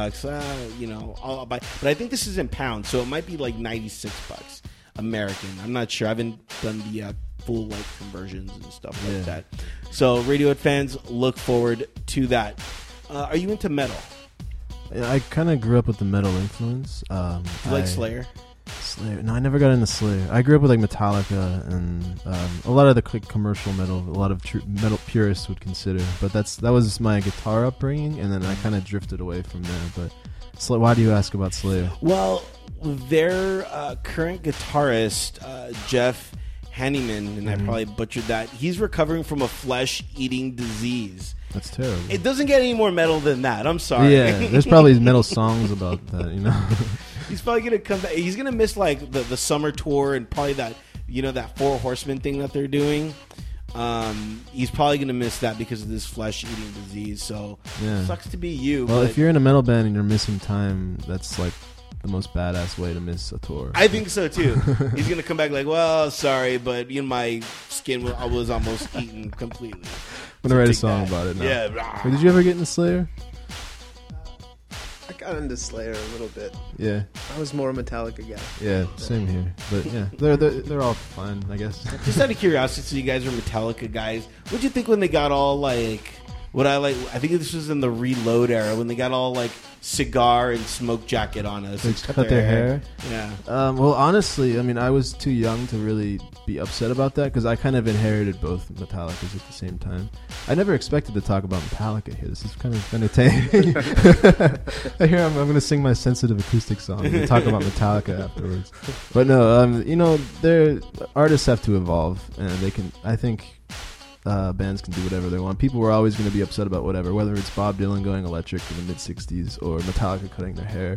$48. I'll buy. But I think this is in pounds, so it might be $96 American. I'm not sure. I haven't done the full conversions and stuff like that. So Radiohead fans, look forward to that. Are you into metal? I kind of grew up with the metal influence. You like Slayer? Slayer? No, I never got into Slayer. I grew up with Metallica and a lot of the commercial metal. A lot of metal purists would consider, but that was my guitar upbringing, and then I kind of drifted away from there. But why do you ask about Slayer? Well, their current guitarist, Jeff Hanneman, and I probably butchered that. He's recovering from a flesh-eating disease. That's terrible. It doesn't get any more metal than that. I'm sorry. Yeah, there's probably metal songs about that, He's probably going to come back. He's going to miss the summer tour and probably that, that Four Horsemen thing that they're doing. He's probably going to miss that because of this flesh-eating disease. So, sucks to be you. Well, if you're in a metal band and you're missing time, that's the most badass way to miss a tour. I think so too. He's gonna come back well, sorry, but my skin was almost eaten completely. I'm gonna write a song about it now. Yeah. Wait, did you ever get into Slayer? I got into Slayer a little bit. Yeah. I was more a Metallica guy. Yeah, same here. But yeah, they're all fine, I guess. Just out of curiosity, so you guys are Metallica guys. What'd you think when they got all I think this was in the Reload era when they got all cigar and smoke jacket on us. They cut their hair. Yeah. Well, honestly, I was too young to really be upset about that because I kind of inherited both Metallicas at the same time. I never expected to talk about Metallica here. This is kind of entertaining. Here I'm going to sing my sensitive acoustic song and talk about Metallica afterwards. But no, their artists have to evolve, and they can. I think. Bands can do whatever they want. People were always going to be upset about whatever, whether it's Bob Dylan going electric in the mid-'60s or Metallica cutting their hair.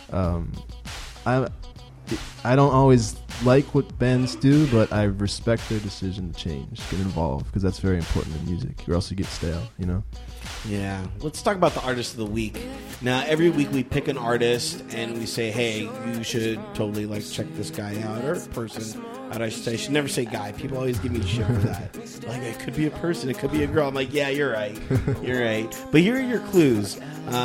I don't always like what bands do, but I respect their decision to change, get involved, because that's very important in music, or else you get stale, Yeah. Let's talk about the artist of the week. Now, every week we pick an artist and we say, hey, you should totally check this guy out, or person. I should never say guy. People always give me shit for that. Like, it could be a person, it could be a girl. I'm like, yeah, you're right. You're right. But here are your clues.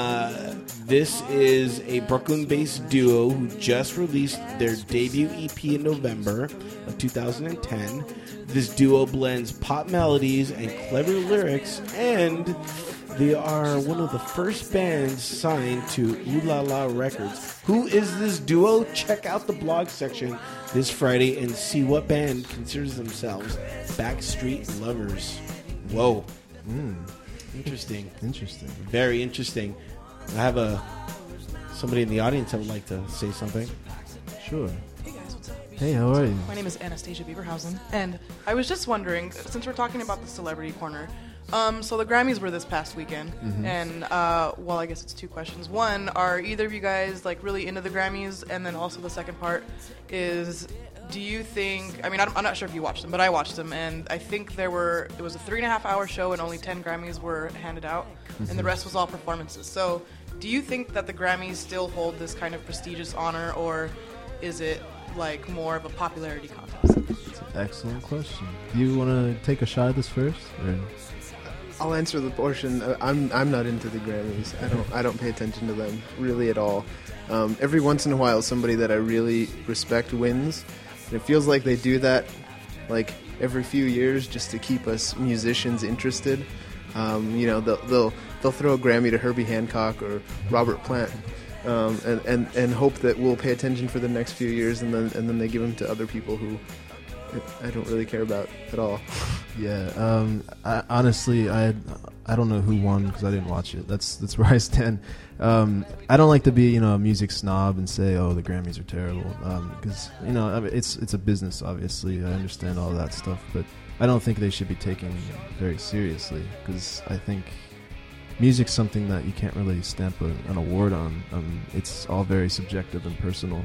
This is a Brooklyn-based duo who just released their debut EP in November of 2010. This duo blends pop melodies and clever lyrics, and they are one of the first bands signed to Ooh La La Records. Who is this duo? Check out the blog section this Friday and see what band considers themselves Backstreet Lovers. Whoa. Interesting. Interesting. Very interesting. I have somebody in the audience that would like to say something. Sure. Hey guys, what's up? Hey, how are you? My name is Anastasia Beaverhausen, and I was just wondering, since we're talking about the Celebrity Corner, so the Grammys were this past weekend, and well, I guess it's two questions. One, are either of you guys like really into the Grammys? And then also the second part is, do you think? I mean, I'm not sure if you watched them, but I watched them, and I think it was a 3.5-hour show, and only 10 Grammys were handed out, and the rest was all performances. So, do you think that the Grammys still hold this kind of prestigious honor, or is it like more of a popularity contest? Excellent question. Do you want to take a shot at this first? Or? I'll answer the portion. I'm not into the Grammys. I don't pay attention to them really at all. Every once in a while, somebody that I really respect wins, and it feels like they do that like every few years just to keep us musicians interested. They'll throw a Grammy to Herbie Hancock or Robert Plant, and hope that we'll pay attention for the next few years, and then they give them to other people who I don't really care about at all. Yeah, honestly, I don't know who won because I didn't watch it. That's where I stand. I don't like to be a music snob and say, oh, the Grammys are terrible, because it's a business. Obviously, I understand all that stuff, but I don't think they should be taken very seriously, because I think music's something that you can't really stamp an award on. It's all very subjective and personal.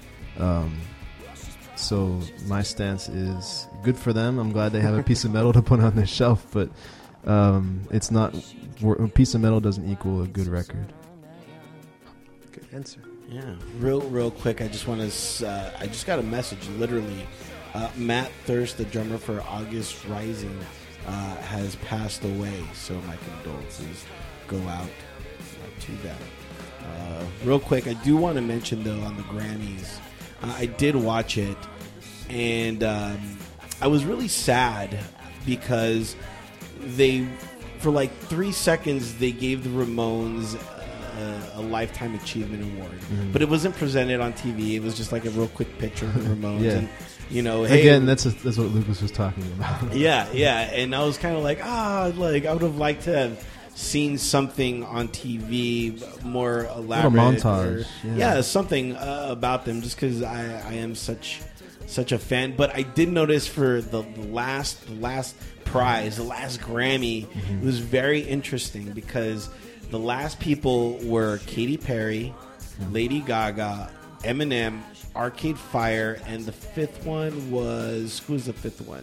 So my stance is good for them. I'm glad they have a piece of metal to put on their shelf, but it's not. A piece of metal doesn't equal a good record. Good answer. Yeah, real quick. I just want to. I just got a message. Literally, Matt Thirst, the drummer for August Rising, has passed away. So my condolences go out to them. Real quick, I do want to mention though on the Grammys, I did watch it, and I was really sad because for like 3 seconds, they gave the Ramones a Lifetime Achievement Award. But it wasn't presented on TV. It was just like a real quick picture of the Ramones. Yeah. And, hey, again, that's what Lucas was talking about. Yeah. And I was kind of like, I would have liked to have seen something on TV more elaborate. A montage. Something about them, just because I am such a fan. But I did notice for the last prize, the last Grammy, it was very interesting because the last people were Katy Perry, Lady Gaga, Eminem, Arcade Fire, and the fifth one was... Who was the fifth one?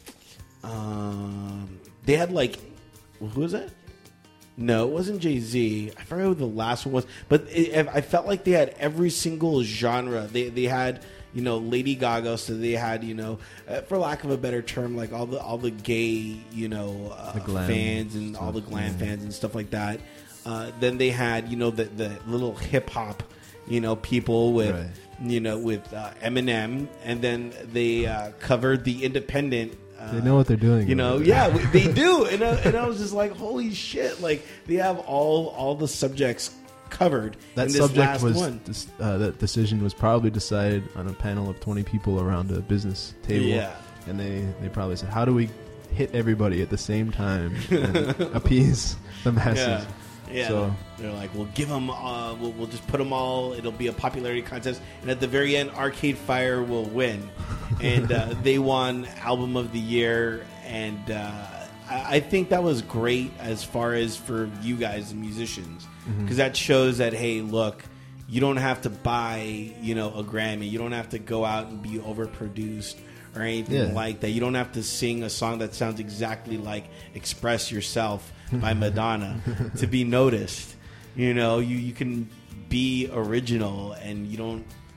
They had like... Who was that? No, it wasn't Jay-Z. I forgot who the last one was. But I felt like they had every single genre. They had... Lady Gaga, so they had, for lack of a better term, like all the gay, fans and all the glam fans and stuff like that. Then they had, the little hip hop, people with, with Eminem, and then they covered the independent. They know what they're doing. They do, and I was just like, holy shit! Like they have all the subjects covered. That in this subject last was one. That decision was probably decided on a panel of 20 people around a business table. Yeah. And they probably said, how do we hit everybody at the same time and appease the masses? Yeah. So they're like, we'll give them, we'll just put them all. It'll be a popularity contest, and at the very end, Arcade Fire will win, and they won Album of the Year, and I think that was great as far as for you guys, the musicians, because that shows that, hey, look, you don't have to buy, a Grammy. You don't have to go out and be overproduced or anything like that. You don't have to sing a song that sounds exactly like Express Yourself by Madonna to be noticed. You can be original, and you don't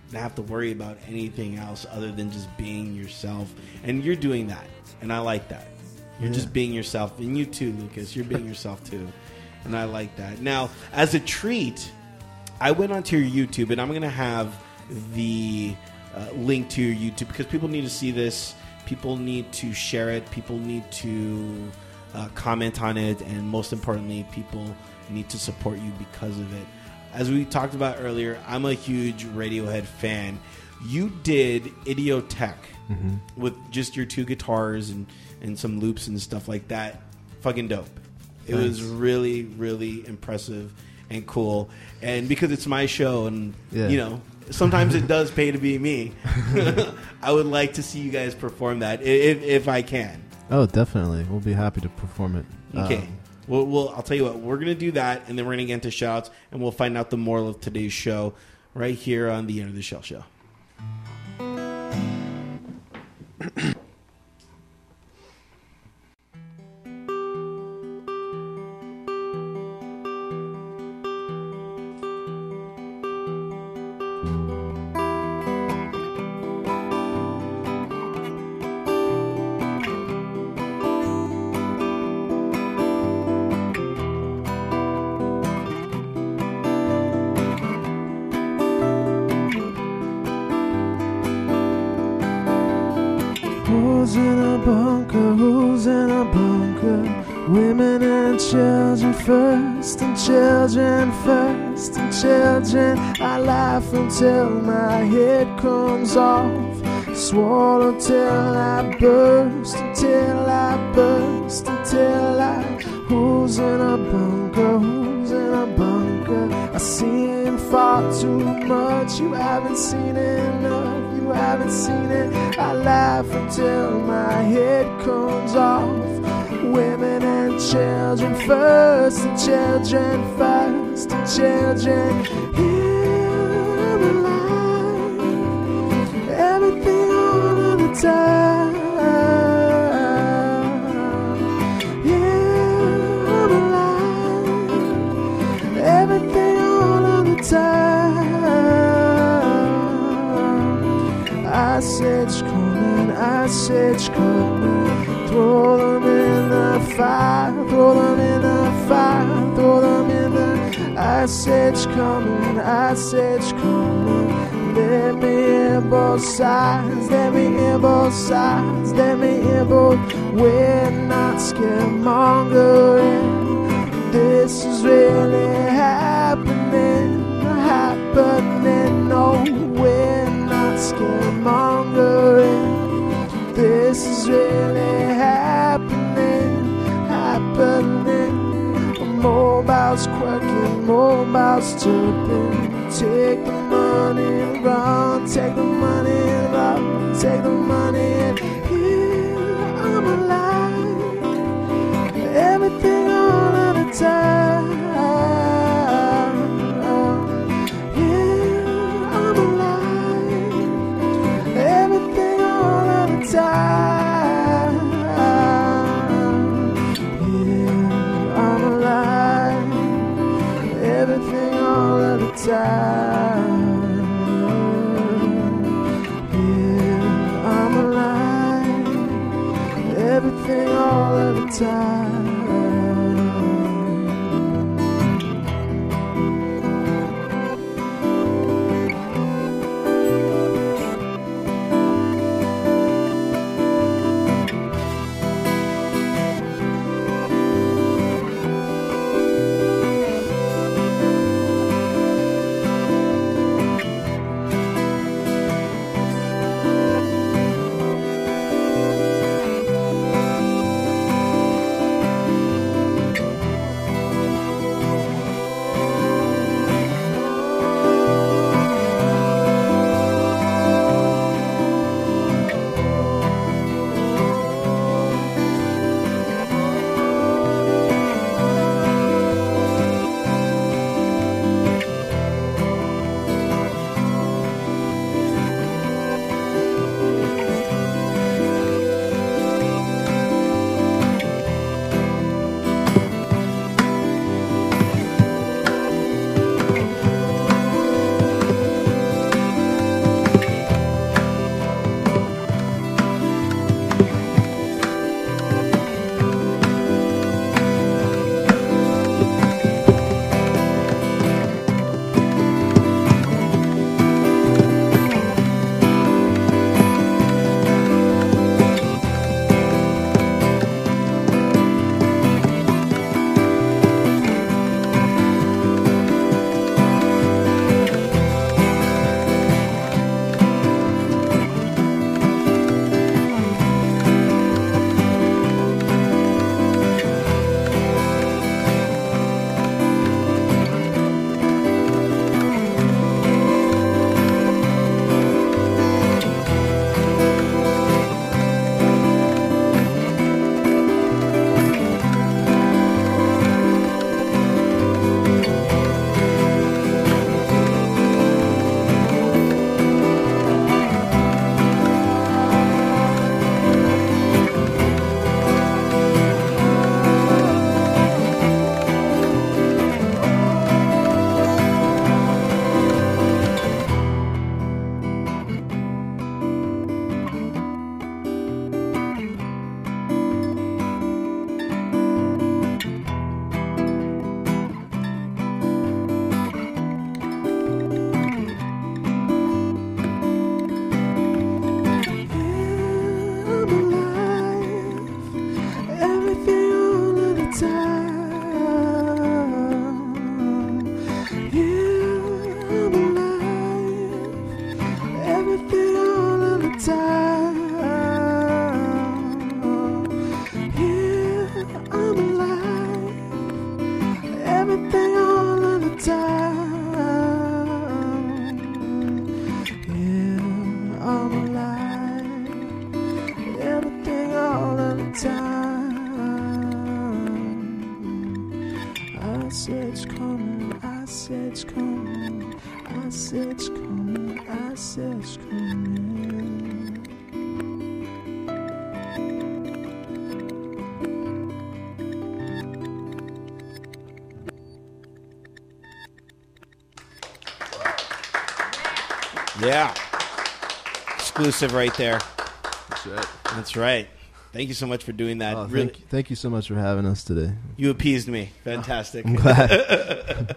have to worry about anything else other than just being yourself. And you're doing that, and I like that. You're just being yourself, and you too, Lucas. You're being yourself too, and I like that. Now, as a treat, I went onto your YouTube, and I'm going to have the link to your YouTube because people need to see this. People need to share it. People need to comment on it, and most importantly, people need to support you because of it. As we talked about earlier, I'm a huge Radiohead fan. You did Idiotech with just your 2 guitars and some loops and stuff like that. Fucking dope. It was really, really impressive and cool. And because it's my show and, you know, sometimes it does pay to be me, I would like to see you guys perform that if I can. Oh, definitely. We'll be happy to perform it. Okay. I'll tell you what. We're going to do that, and then we're going to get into shouts, and we'll find out the moral of today's show right here on the Enter the Shell Show. Who's in a bunker? Who's in a bunker? Women and children first, and children first, and children. I laugh until my head comes off. Swallow till I burst, until I burst, until I. Who's in a bunker? Who's in a bunker? I've seen far too much. You haven't seen enough. You haven't seen it. I laugh until my head comes off. Women and children first, and children first, and children. Here I'm alive. Everything all of the time. Yeah, I'm alive. Everything all of the time. I said it's coming, I said it's coming. Throw them in the fire, throw them in the fire, throw them in the. I said it's coming, I said it's coming. Let me hear both sides, let me hear both sides, let me hear both. We're not scaremongering. This is really happening, happening. No, we're not scaremongering. This is really happening, happening. Mobiles quirking, mobiles chirping. Take the money and run, take the money and run, take the money and here I'm alive. Everything all of the time. Yeah, I'm alive. Everything all of the time. Yeah, I'm alive. Everything all of the time. Yeah, I'm alive. Everything all of the time. said it's coming, I said it's coming, I said it's coming, I said it's coming. Yeah. Exclusive right there. That's right. That's right. Thank you so much for doing that. Oh, Really, thank you so much for having us today. you appeased me. Fantastic. I'm glad.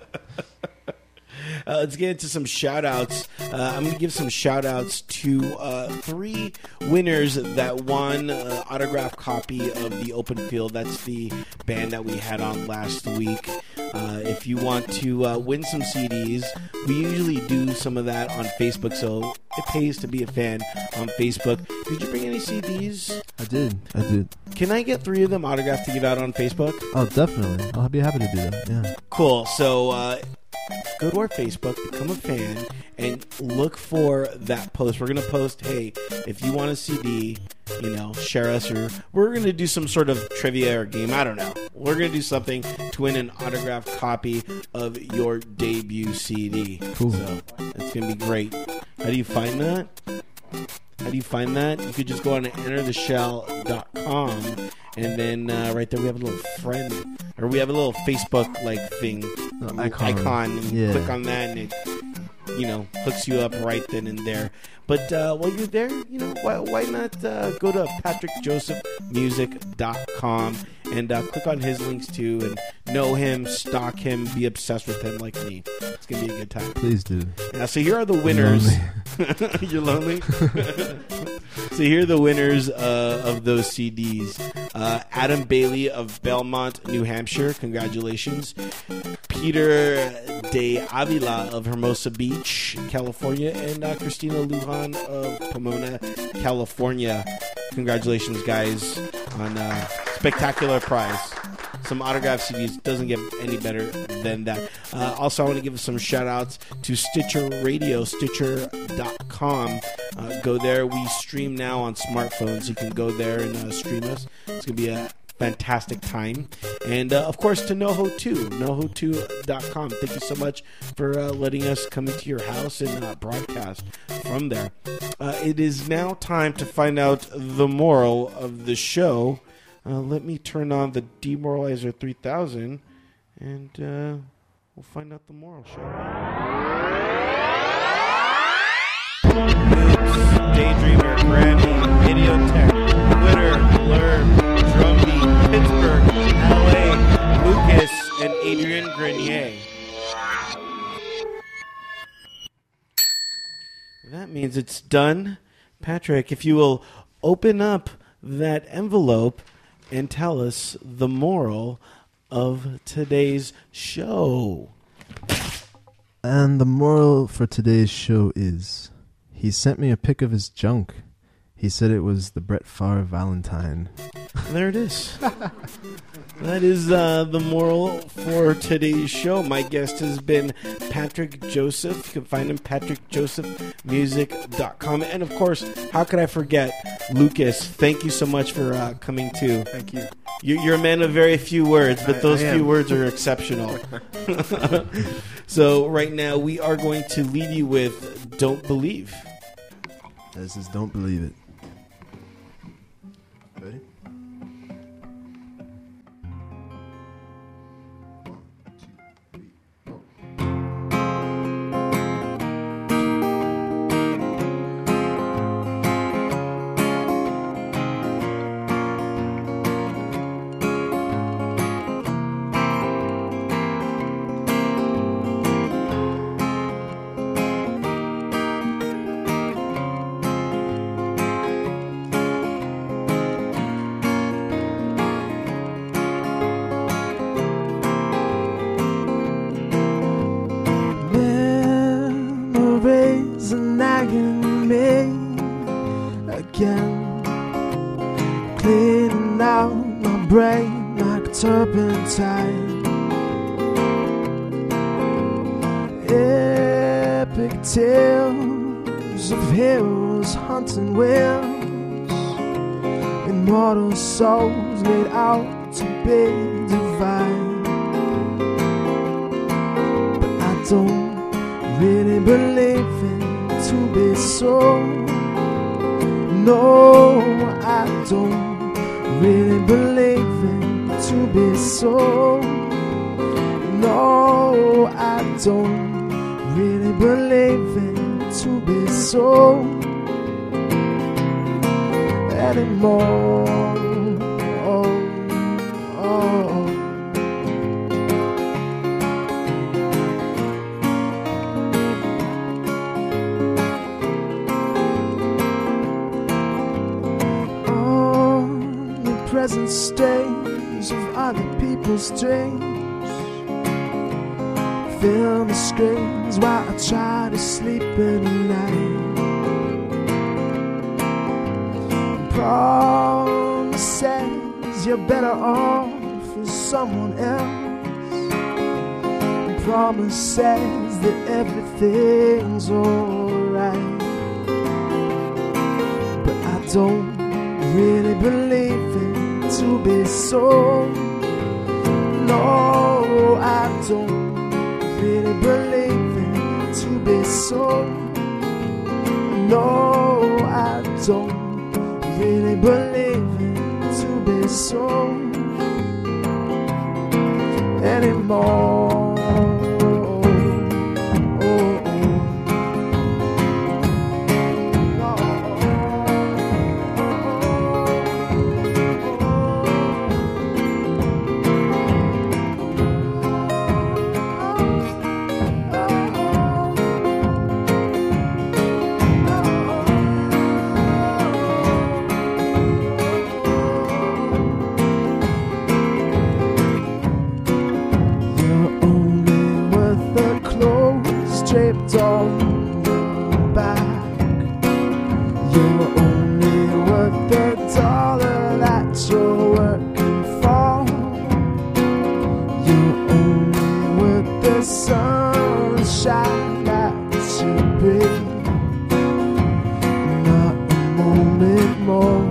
Let's get into some shout-outs. I'm going to give some shout-outs to 3 winners that won autographed copy of the Open Field. That's the band that we had on last week. If you want to win some CDs, we usually do some of that on Facebook, so it pays to be a fan on Facebook. Did you bring any CDs? I did. Can I get 3 of them autographed to give out on Facebook? Oh, definitely. I'll be happy to do that. Yeah. Cool. So go to our Facebook, become a fan, and look for that post. We're going to post, hey, if you want a CD, share us, or we're going to do some sort of trivia or game. I don't know. We're going to do something to win an autographed copy of your debut CD. Cool. So it's going to be great. How do you find that? You could just go on to entertheshell.com, and then right there we have a little friend, or we have a little Facebook thing, icon, and you click on that, and it hooks you up right then and there. But while you're there, why not go to patrickjosephmusic.com and click on his links too, and know him, stalk him, be obsessed with him like me. It's gonna be a good time. Please do. So here are the winners. You're lonely? So here are the winners of those CDs. Adam Bailey of Belmont, New Hampshire. Congratulations. Peter De Avila of Hermosa Beach, California. And Christina Lujan of Pomona, California. Congratulations, guys, on a spectacular prize. Some autographed CDs. Doesn't get any better than that. Also, I want to give some shout outs to Stitcher Radio, Stitcher.com. Go there. We stream now on smartphones. You can go there and stream us. It's going to be a fantastic time. And of course to NoHo2, NoHo2.com. Thank you so much for letting us come into your house and broadcast from there. It is now time to find out the moral of the show. Let me turn on the Demoralizer 3000 and we'll find out the moral, shall we? Daydreamer, Grammy, Videotech, Twitter, Blur, Drumbeat, Pittsburgh, LA, Lucas, and Adrian Grenier. That means it's done. Patrick, if you will open up that envelope and tell us the moral of today's show. And the moral for today's show is, he sent me a pic of his junk. He said it was the Brett Favre Valentine. There it is. That is the moral for today's show. My guest has been Patrick Joseph. You can find him patrickjosephmusic.com. And of course, how could I forget Lucas? Thank you so much for coming too. Thank you. You're a man of very few words, but those few words are exceptional. So right now we are going to leave you with Don't Believe. This is Don't Believe It. Ready? Memories are nagging me again, cleaning out my brain like a turpentine. Epic tales of heroes hunting wills, immortal souls laid out to be divine. don't really believe it to be so. No, I don't really believe it to be so. No, I don't really believe it to be so anymore. Present stage of other people's dreams fill the screens while I try to sleep at night. Promises you're better off with someone else. Promises that everything's alright, but I don't really believe it to be so. No, I don't really believe it to be so. No, I don't really believe it to be so anymore. Draped on your back, you're only worth the dollar that you're working for. You're only worth the sunshine that you bring, not a moment more.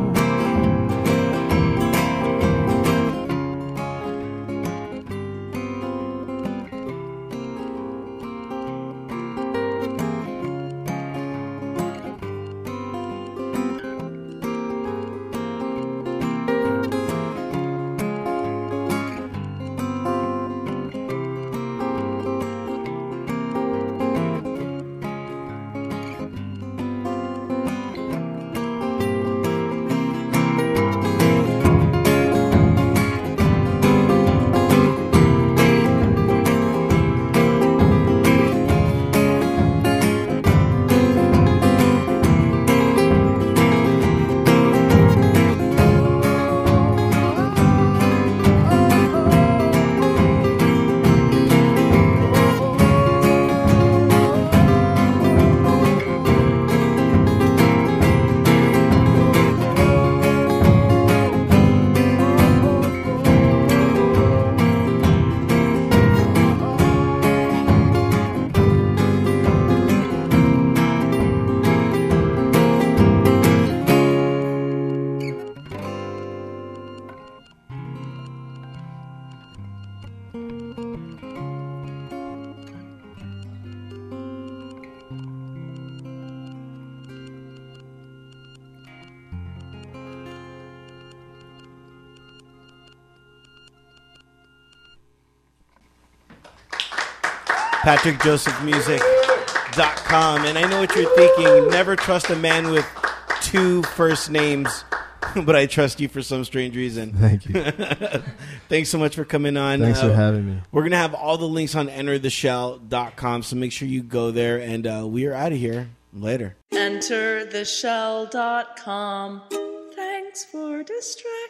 PatrickJosephMusic.com. And I know what you're thinking. Never trust a man with two first names, but I trust you for some strange reason. Thank you. Thanks so much for coming on. Thanks for having me. We're going to have all the links on EnterTheShell.com, so make sure you go there. And we are out of here. Later. EnterTheShell.com. Thanks for distracting.